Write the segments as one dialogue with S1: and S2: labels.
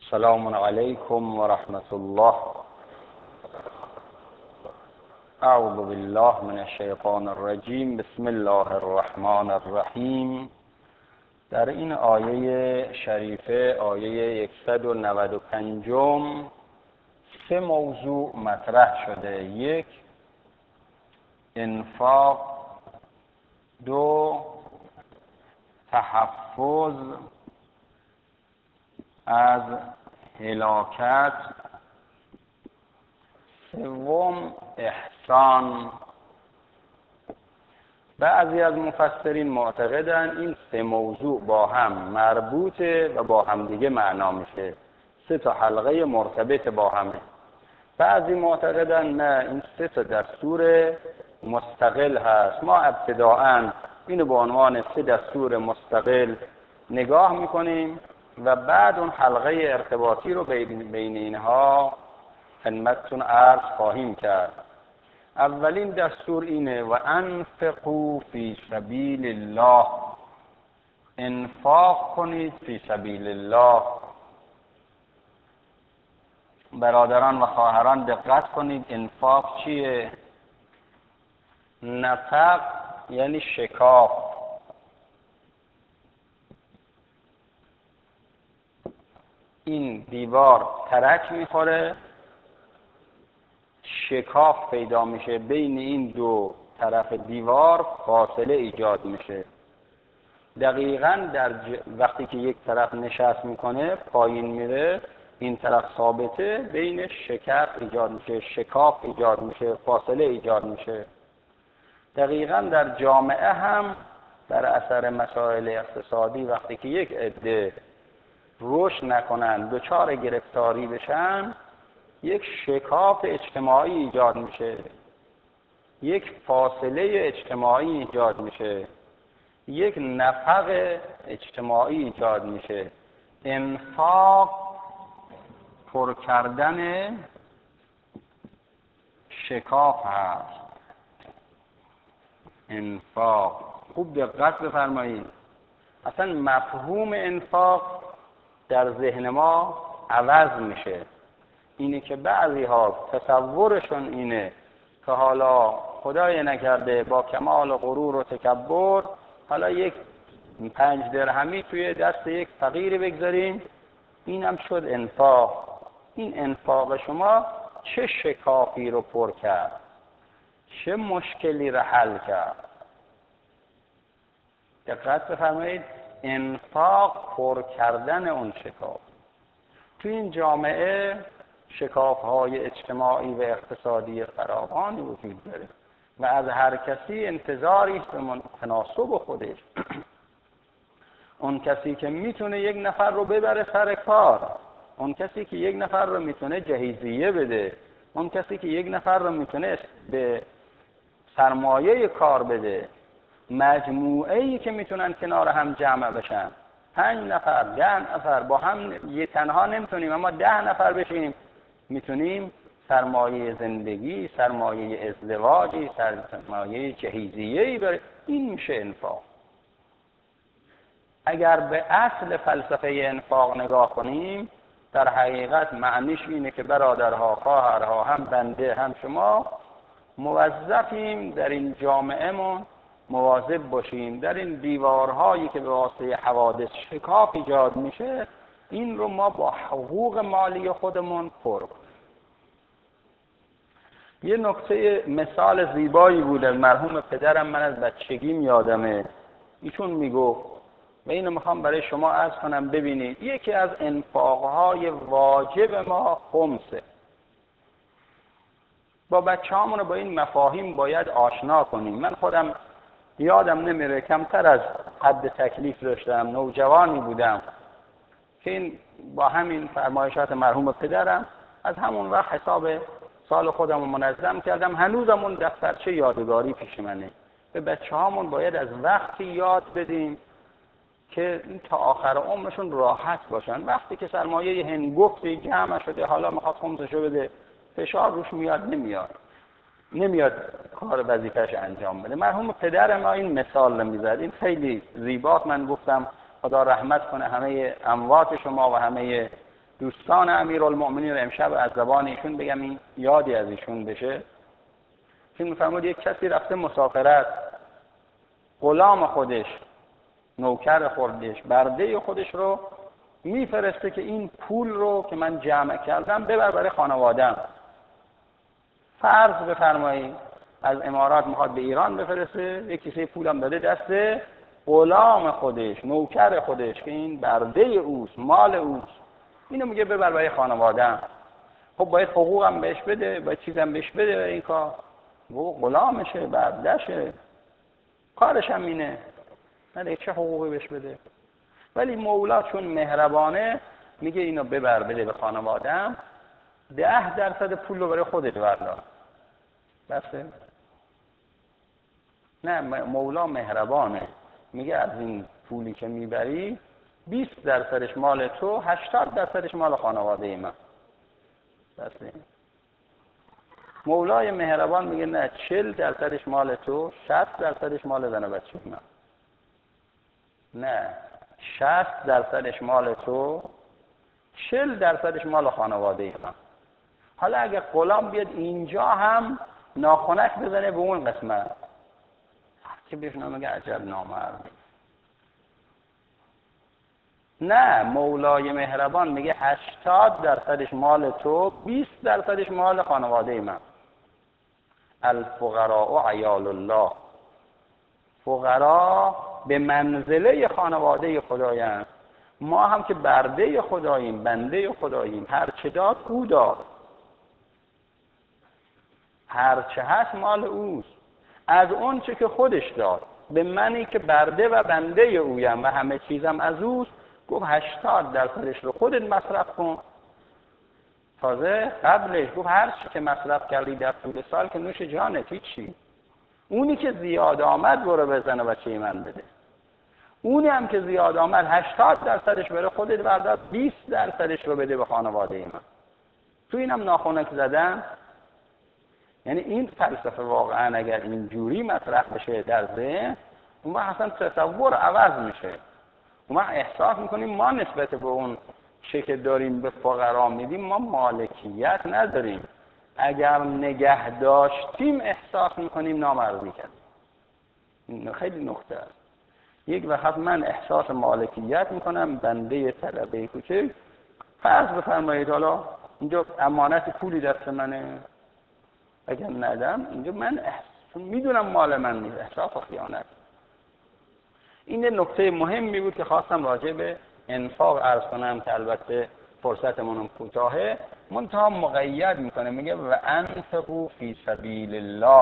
S1: السلام علیکم و رحمت الله. اعوذ بالله من الشیطان الرجیم. بسم الله الرحمن الرحیم. در این آیه شریفه، آیه 195، سه موضوع مطرح شده. یک، انفاق. دو، تحفظ از هلاکت. سوم، احسان. بعضی از مفسرین معتقدن این سه موضوع با هم مربوطه و با هم دیگه معنا میشه، سه تا حلقه مرتبط با همه. بعضی معتقدن نه، این سه تا دستور مستقل هست. ما ابتداءً اینو به عنوان سه دستور مستقل نگاه میکنیم و بعد اون حلقه ارتباطی رو بین اینها خدمتتون عرض خواهیم کرد. اولین دستور اینه: و انفقوا فی سبیل الله. انفاق کنید فی سبیل الله. برادران و خواهران دقت کنید، انفاق چیه؟ نفق یعنی شکاف. این دیوار ترک میخوره، شکاف پیدا میشه، بین این دو طرف دیوار فاصله ایجاد میشه. دقیقاً وقتی که یک طرف نشست میکنه پایین میره، این طرف ثابته، بین شکاف ایجاد میشه، شکاف ایجاد میشه، فاصله ایجاد میشه. دقیقاً در جامعه هم در اثر مسائل اقتصادی وقتی که یک عده رشد نکنن، دچار گرفتاری بشن، یک شکاف اجتماعی ایجاد میشه، یک فاصله اجتماعی ایجاد میشه، یک نفق اجتماعی ایجاد میشه. انفاق پر کردن شکاف هست. انفاق، خوب دقت بفرمایید. اصلا مفهوم انفاق در ذهن ما عوض میشه. اینه که بعضی ها تصورشون اینه که حالا خدای نکرده با کمال غرور و تکبر حالا یک 5 درهمی توی دست یک فقیری بگذاریم، اینم شد انفاق. این انفاق شما چه شکافی رو پر کرد، چه مشکلی رو حل کرد؟ دقت بفرمایید، انفاق پر کردن اون شکاف. تو این جامعه شکاف‌های اجتماعی و اقتصادی فراوانی وجود داره و از هر کسی انتظاری است به تناسب خودش. اون کسی که میتونه یک نفر رو ببره سر کار، اون کسی که یک نفر رو میتونه جهیزیه بده، اون کسی که یک نفر رو میتونه به سرمایه کار بده، مجموعه‌ای که میتونن کنار هم جمع بشن، 5 نفر 10 نفر با هم، یه تنها نمیتونیم اما 10 نفر بشیم، میتونیم سرمایه زندگی، سرمایه ازدواجی، سرمایه جهیزیه‌ای بره. این میشه انفاق. اگر به اصل فلسفه انفاق نگاه کنیم، در حقیقت معنیش اینه که برادرها، خواهرها، هم بنده هم شما موظفیم در این جامعهمون مواظب باشیم، در این دیوارهایی که به واسطه حوادث شکاف ایجاد میشه، این رو ما با حقوق مالی خودمون پر کنیم. یه نکته مثال زیبایی بود از مرحوم پدرم، من از بچگیم یادمه، ایشون میگفت و اینو میخوام برای شما عرض کنم ببینید. یکی از انفاقهای واجب ما خمسه. با بچه‌هامون با این مفاهیم باید آشنا کنیم. من خودم یادم نمیره، کمتر از حد تکلیف داشتم، نوجوانی بودم که این با همین فرمایشات مرحوم پدرم از همون وقت حساب سال خودم رو منظم کردم. هنوزم اون دفترچه یادگاری پیش منه. به بچه‌هامون باید از وقتی یاد بدیم که تا آخر عمرشون راحت باشن. وقتی که سرمایه هنگفتی جمع شده، حالا میخواد خمسشو بده، فشار روش نمیاد کار وظیفه‌اش انجام بده. مرحوم پدر ما این مثال رو میزد، این خیلی زیباست. من گفتم خدا رحمت کنه همه اموات شما و همه دوستان امیرالمؤمنین رو امشب از زبان ایشون بگم، این یادی از ایشون بشه. که میفرمود یک کسی رفته مسافرت، غلام خودش، نوکر خودش، برده خودش رو میفرسته که این پول رو که من جمع کردم ببر برای خانواده‌ام. فرض بفرمایید از امارات میخواد به ایران بفرسته، یک کیسه پولم داده دست غلام خودش، نوکر خودش که این برده اوست، مال اوست، اینو میگه ببر برای خانواده‌ام. خب باید حقوقم بهش بده، باید چیزم بهش بده برای این کار. غلامشه، بردهشه، کارش هم اینه، نه چه حقوقی بهش بده. ولی مولا چون مهربانه میگه اینو ببر بده به خانواده‌ام، 10% پول رو برای خودت بردار. بسه؟ نه، مولا مهربانه، میگه از این پولی که میبری 20% مال تو، 80% مال خانواده من. بسه؟ مولای مهربان میگه نه، 40% مال تو، 60% مال زن و بچه من. نه، 60% مال تو، 40% مال خانواده من. حالا اگه غلام بیاد اینجا هم ناخنک بزنه به اون قسمت، که بهشون میگه عجب نامردی. نه، مولای مهربان میگه 80% مال تو، 20% مال خانواده من. الفقراء عیال الله، فقرا به منزله خانواده خدایند. ما هم که برده خداییم، بنده خداییم، هر چه داد او داد، هر چه هست مال اوست. از اون چه که خودش داد به منی که برده و بنده اویم و همه چیزم از اوست، گفت 80% رو خودت مصرف کن. تازه قبلش گفت هر چی که مصرف کردی در طول سال که نوش جانت، هیچی. اونی که زیاد آمد برو بزن و بچه من بده. اونی هم که زیاد آمد 80%ش بره خودت بردار، 20% رو بده به خانواده من. تو اینم ناخنک زدن. یعنی این فلسفه واقعا اگر اینجوری مطرح بشه در ذهن، اون اصلا تصور عوض میشه. ما احساس میکنیم ما نسبت به اون چه که داریم به فقرا میدیم ما مالکیت نداریم. اگر نگه داشتیم احساس میکنیم نامردی کردیم. این خیلی نکته است. یک وقت من احساس مالکیت میکنم، بنده طلبه کوچک، فرض بفرمایید حالا اینجا امانت پولی دست منه، اگر ندم اینجا من میدونم مال من نیست، احساس خیانت. این نکته مهمی بود که خواستم راجع به انفاق عرض کنم که البته فرصتمون کوتاهه، منتها مقید میکنه، میگه و انفقوا فی سبیل الله.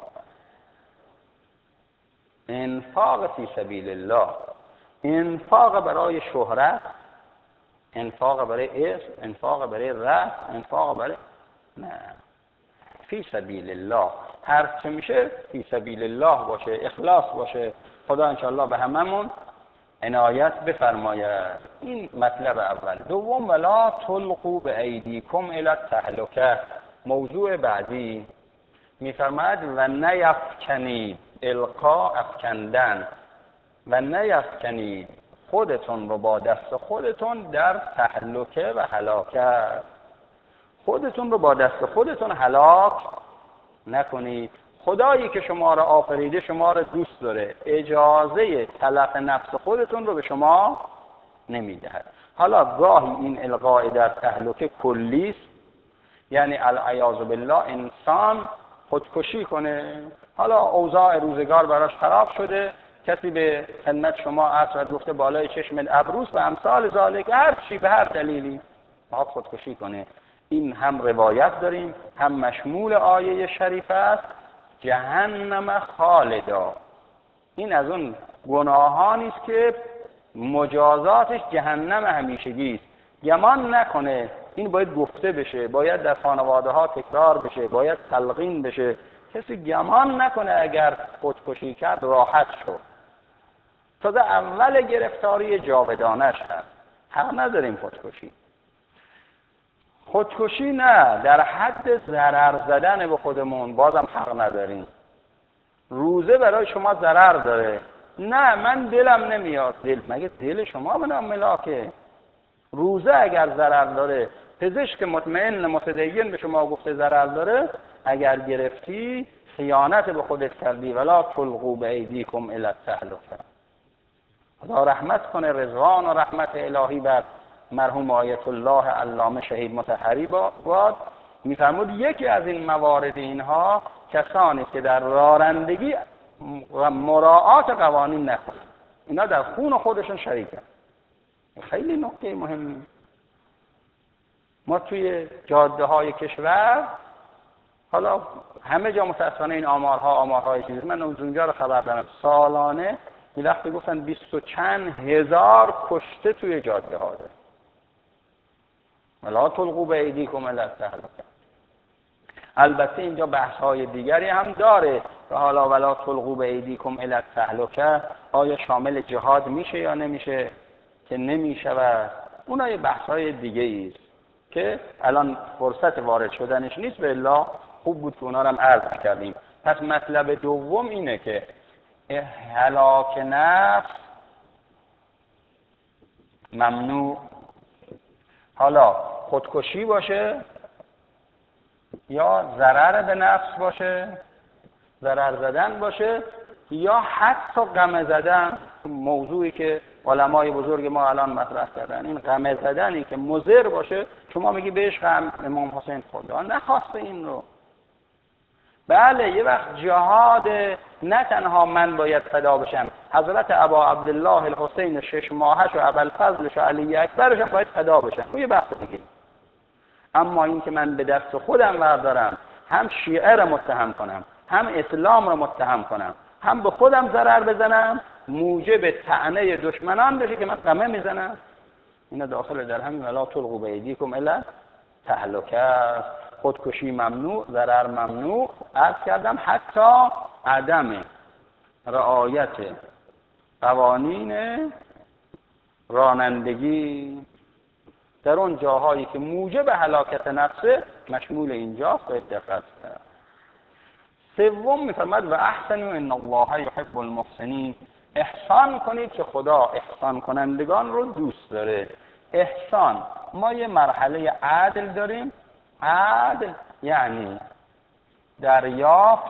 S1: انفاق فی سبیل الله، انفاق برای شهرت، انفاق برای اسم، انفاق برای رفع، انفاق برای نه، فی سبیل الله. هر چه میشه فی سبیل الله باشه، اخلاص باشه. خدا انشاءالله به هممون عنایت بفرماید. این مطلب اول. دوم، ولا تلقوا بایدیکم الی التهلکه. موضوع بعدی میفرماید و نیفکنید، القا افکندن، و نیفکنید خودتون رو با دست خودتون در تهلکه و هلاکت. خودتون رو با دست خودتون هلاک نکنید. خدایی که شما را آفریده شما را دوست داره، اجازه تلف نفس خودتون رو به شما نمیدهد. حالا گاهی این القاء در تهلکه کلی است، یعنی العیاذ بالله انسان خودکشی کنه. حالا اوضاع روزگار براش خراب شده، کسی به خدمت شما عصر گفته بالای چشم ابروس و امثال ذالک، هر چی به هر دلیلی ما خودکشی کنه. این هم روایت داریم، هم مشمول آیه شریف است، جهنم خالدا. این از اون گناهانی است که مجازاتش جهنم همیشگی است. گمان نکنه، این باید گفته بشه، باید در خانواده ها تکرار بشه، باید تلقین بشه. کسی گمان نکنه اگر خودکشی کرد راحت شد. تازه اول گرفتاری جاودانش هست. حق نداریم خودکشی. خودکشی نه، در حد ضرر زدن به خودمون بازم حق نداریم. روزه برای شما ضرر داره، نه من دلم نمیاد. دل مگه دل شما بنا ملاکه؟ روزه اگر ضرر داره، پزشک مطمئن متدین به شما گفته ضرر داره، اگر گرفتی خیانت به خودت کردی. ولا تلقوا بایدیکم الی التهلکه. خدا رحمت کنه، رضوان و رحمت الهی بر مرحوم آیت الله علامه شهید مطهری باد. میفرمود یکی از این موارد اینها کسانی که در رانندگی و مراعات قوانین نکنند، اینا در خون خودشون شریکن. خیلی نکته مهمی. ما توی جاده های کشور، حالا همه جا متاسفانه این آمارهای چیزی، من اونجا رو خبر دارم، سالانه یه وقتی گفتن 20 و چند هزار کشته توی جاده ها داره. ولا تلقوا بایدیکم الی التهلکه. البته اینجا بحث های دیگری هم داره که حالا ولا تلقوا بایدیکم الی التهلکه آیا شامل جهاد میشه یا نمیشه که نمیشه، و اونها یه بحث های دیگه است که الان فرصت وارد شدنش نیست، به الا خوب بود که اونا رو هم عرض کردیم. پس مطلب دوم اینه که هلاک نفس ممنوع، حالا خودکشی باشه یا ضرر به نفس باشه، ضرر زدن باشه، یا حتی غم زدن. موضوعی که علمای بزرگ ما الان مطرح کردن، این غم زدنی که مضر باشه، شما میگی بهش غم امام حسین خدا نخواسته این رو. بله یه وقت جهاد نه تنها من باید فدا بشم، حضرت ابا عبدالله الحسین 6 ماهش و ابوالفضلش و علی اکبرش هم باید فدا بشن، اون یه بحث دیگه. اما این که من به دست خودم بردارم هم شیعه را متهم کنم، هم اسلام را متهم کنم، هم به خودم ضرر بزنم، موجب طعنه دشمنان بشه که من قمه میزنم، اینا داخل در همین ولا تلقوا بایدیکم الی التهلکه. خودکشی ممنوع، ضرر ممنوع. عرض کردم حتی عدم رعایت قوانین رانندگی در اون جاهایی که موجب هلاکت نفسه مشمول اینجاست، باید دقت کرد. سوم میفرماد و احسنوا ان الله یحب المحسنین، احسان کنید که خدا احسان کنندگان رو دوست داره. احسان، ما یه مرحله عدل داریم. عدل یعنی دریافت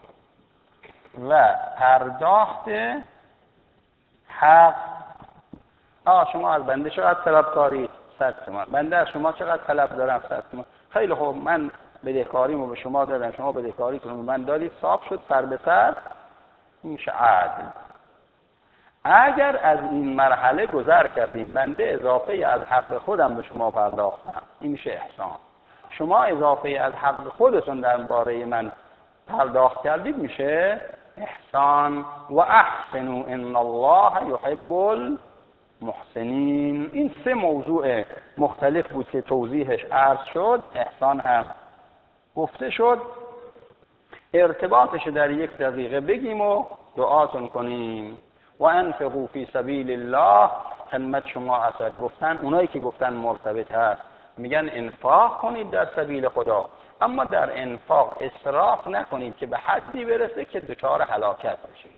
S1: و پرداخت حق. شما از بنده چقدر طلب کاری؟ 100 تومان. بنده از شما چقدر طلب دارم؟ 100 تومان. خیلی خوب، من بدهکاریمو به شما دادم، شما بدهکاریتون رو من دادید، صاف شد سر به سر، میشه عدل. اگر از این مرحله گذر کردیم، بنده اضافه از حق خودم به شما پرداختم، این میشه احسان. شما اضافه از حق خودتون در باره من پرداخت کردید، میشه احسان. و احسنوا ان الله یحب المحسنین. این 3 موضوع مختلف بود که توضیحش عرض شد، احسان هم گفته شد. ارتباطش در 1 دقیقه بگیم و دعاتون کنیم. و انفقوا فی سبیل الله، خدمت شما اصلا گفتن، اونایی که گفتن مرتبط هست، میگن انفاق کنید در سبیل خدا، اما در انفاق اسراف نکنید که به حدی برسه که دچار هلاکت بشید.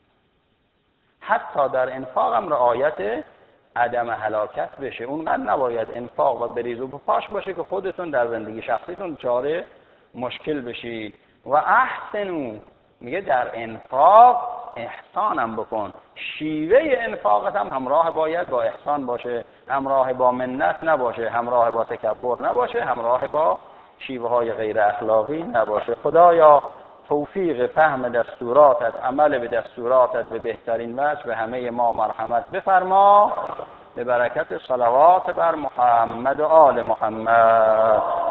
S1: حتی در انفاق هم رعایت عدم هلاکت بشه. اونقدر نباید انفاق و بریز و بپاش باشه که خودتون در زندگی شخصیتون دچار مشکل بشید. و احسنوا، میگه در انفاق احسانم بکن. شیوه انفاقت هم همراه باید با احسان باشه، همراه با منت نباشه، همراه با تکبر نباشه، همراه با شیوه های غیر اخلاقی نباشه. خدایا توفیق فهم دستوراتت، عمل به دستوراتت به بهترین وجه به همه ما مرحمت بفرما، به برکت صلوات بر محمد و آل محمد.